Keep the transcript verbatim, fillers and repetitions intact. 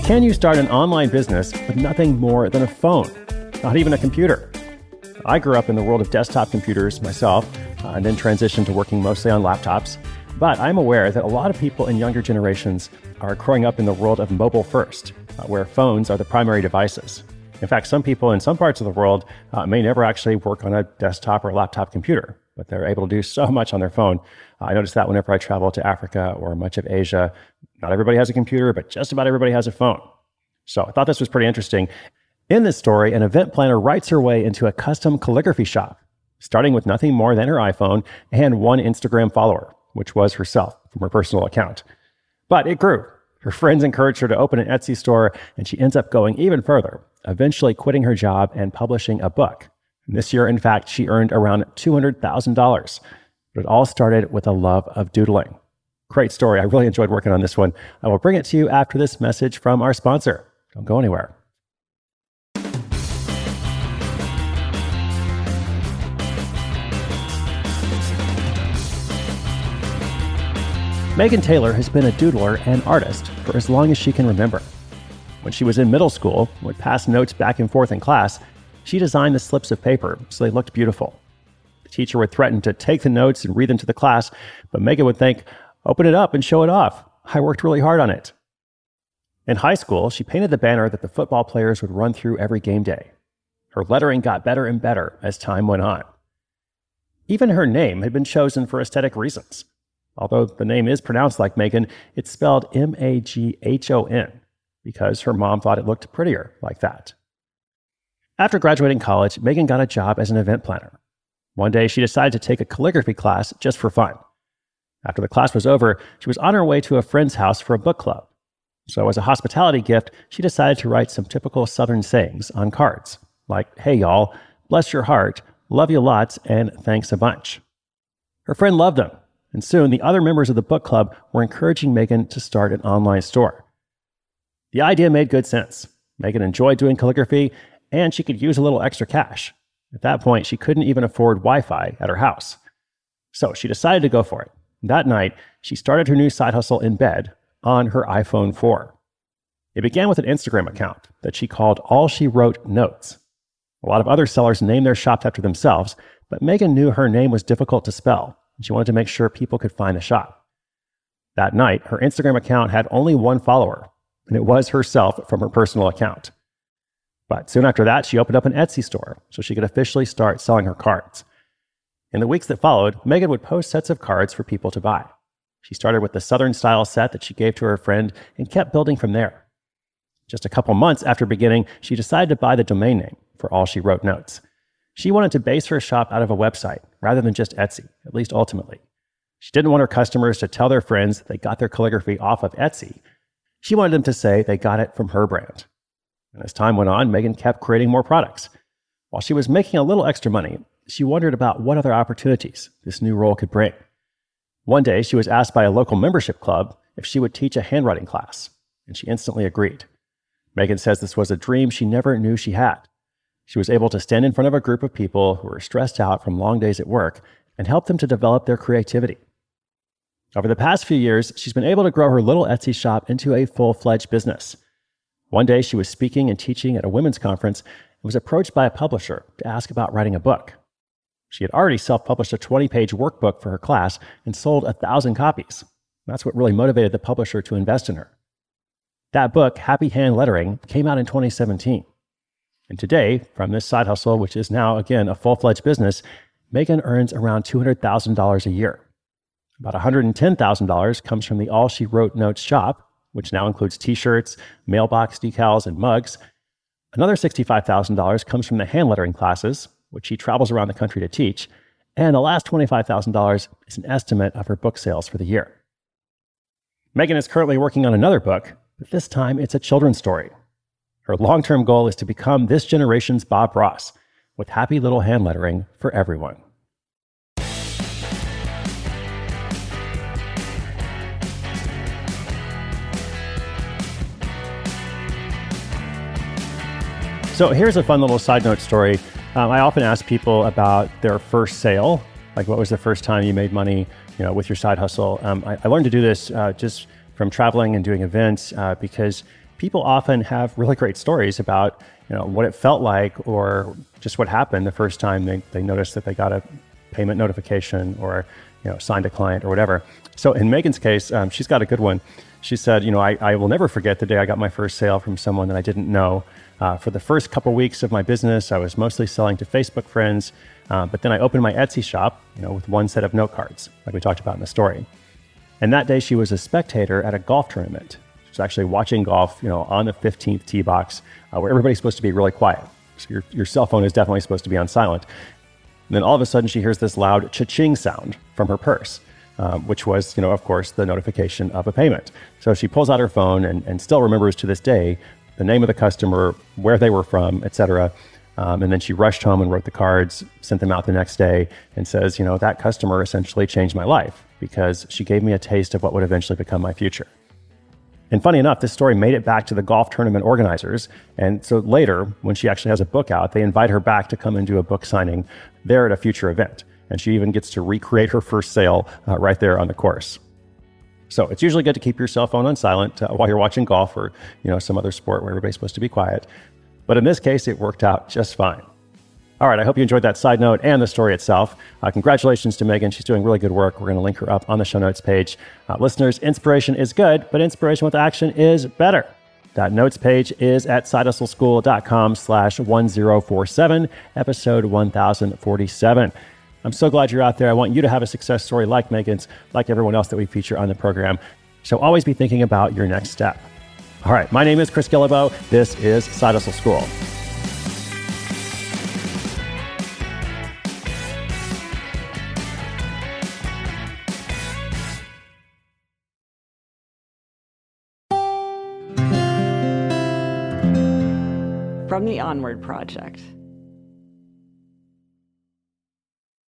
Can you start an online business with nothing more than a phone? Not even a computer. I grew up in the world of desktop computers myself, uh, and then transitioned to working mostly on laptops. But I'm aware that a lot of people in younger generations are growing up in the world of mobile first, uh, where phones are the primary devices. In fact, some people in some parts of the world uh, may never actually work on a desktop or laptop computer, but they're able to do so much on their phone. Uh, I notice that whenever I travel to Africa or much of Asia, not everybody has a computer, but just about everybody has a phone. So I thought this was pretty interesting. In this story, an event planner writes her way into a custom calligraphy shop, starting with nothing more than her iPhone and one Instagram follower, which was herself from her personal account. But it grew. Her friends encouraged her to open an Etsy store, and she ends up going even further, eventually quitting her job and publishing a book. And this year, in fact, she earned around two hundred thousand dollars. But it all started with a love of doodling. Great story. I really enjoyed working on this one. I will bring it to you after this message from our sponsor. Don't go anywhere. Megan Taylor has been a doodler and artist for as long as she can remember. When she was in middle school, would pass notes back and forth in class, she designed the slips of paper so they looked beautiful. The teacher would threaten to take the notes and read them to the class, but Megan would think, "Open it up and show it off. I worked really hard on it." In high school, she painted the banner that the football players would run through every game day. Her lettering got better and better as time went on. Even her name had been chosen for aesthetic reasons. Although the name is pronounced like Megan, it's spelled M A G H O N because her mom thought it looked prettier like that. After graduating college, Megan got a job as an event planner. One day, she decided to take a calligraphy class just for fun. After the class was over, she was on her way to a friend's house for a book club. So as a hospitality gift, she decided to write some typical Southern sayings on cards, like, "Hey y'all, bless your heart, love you lots, and thanks a bunch." Her friend loved them. And soon, the other members of the book club were encouraging Megan to start an online store. The idea made good sense. Megan enjoyed doing calligraphy, and she could use a little extra cash. At that point, she couldn't even afford Wi-Fi at her house. So she decided to go for it. That night, she started her new side hustle in bed on her iPhone four. It began with an Instagram account that she called All She Wrote Notes. A lot of other sellers named their shops after themselves, but Megan knew her name was difficult to spell. She wanted to make sure people could find the shop. That night, her Instagram account had only one follower, and it was herself from her personal account. But soon after that, she opened up an Etsy store so she could officially start selling her cards. In the weeks that followed, Megan would post sets of cards for people to buy. She started with the Southern-style set that she gave to her friend and kept building from there. Just a couple months after beginning, she decided to buy the domain name for All She Wrote Notes. She wanted to base her shop out of a website rather than just Etsy, at least ultimately. She didn't want her customers to tell their friends they got their calligraphy off of Etsy. She wanted them to say they got it from her brand. And as time went on, Megan kept creating more products. While she was making a little extra money, she wondered about what other opportunities this new role could bring. One day, she was asked by a local membership club if she would teach a handwriting class, and she instantly agreed. Megan says this was a dream she never knew she had. She was able to stand in front of a group of people who were stressed out from long days at work and help them to develop their creativity. Over the past few years, she's been able to grow her little Etsy shop into a full-fledged business. One day, she was speaking and teaching at a women's conference and was approached by a publisher to ask about writing a book. She had already self-published a twenty-page workbook for her class and sold a thousand copies. That's what really motivated the publisher to invest in her. That book, Happy Hand Lettering, came out in twenty seventeen. And today, from this side hustle, which is now, again, a full-fledged business, Megan earns around two hundred thousand dollars a year. About one hundred ten thousand dollars comes from the All She Wrote Notes shop, which now includes t-shirts, mailbox decals, and mugs. Another sixty-five thousand dollars comes from the hand lettering classes, which she travels around the country to teach. And the last twenty-five thousand dollars is an estimate of her book sales for the year. Megan is currently working on another book, but this time it's a children's story. Her long-term goal is to become this generation's Bob Ross, with happy little hand lettering for everyone. So here's a fun little side note story. Um, I often ask people about their first sale, like what was the first time you made money, you know, with your side hustle. Um, I, I learned to do this uh, just from traveling and doing events uh, because people often have really great stories about, you know, what it felt like or just what happened the first time they, they noticed that they got a payment notification or, you know, signed a client or whatever. So in Megan's case, um, she's got a good one. She said, you know, I, I will never forget the day I got my first sale from someone that I didn't know. Uh, for the first couple weeks of my business, I was mostly selling to Facebook friends, uh, but then I opened my Etsy shop, you know, with one set of note cards, like we talked about in the story. And that day she was a spectator at a golf tournament. She was actually watching golf, you know, on the fifteenth tee box, uh, where everybody's supposed to be really quiet. So your, your cell phone is definitely supposed to be on silent. And then all of a sudden she hears this loud cha-ching sound from her purse, um, which was, you know, of course, the notification of a payment. So she pulls out her phone and, and still remembers to this day the name of the customer, where they were from, et cetera. Um, and then she rushed home and wrote the cards, sent them out the next day, and says, you know, that customer essentially changed my life because she gave me a taste of what would eventually become my future. And funny enough, this story made it back to the golf tournament organizers. And so later, when she actually has a book out, they invite her back to come and do a book signing there at a future event. And she even gets to recreate her first sale uh, right there on the course. So it's usually good to keep your cell phone on silent uh, while you're watching golf or, you know, some other sport where everybody's supposed to be quiet. But in this case, it worked out just fine. All right, I hope you enjoyed that side note and the story itself. Uh, congratulations to Megan. She's doing really good work. We're going to link her up on the show notes page. Uh, listeners, inspiration is good, but inspiration with action is better. That notes page is at sidehustleschool.com slash 1047, episode one thousand forty-seven. I'm so glad you're out there. I want you to have a success story like Megan's, like everyone else that we feature on the program. So always be thinking about your next step. All right, my name is Chris Guillebeau. This is Side Hustle School. From the Onward Project.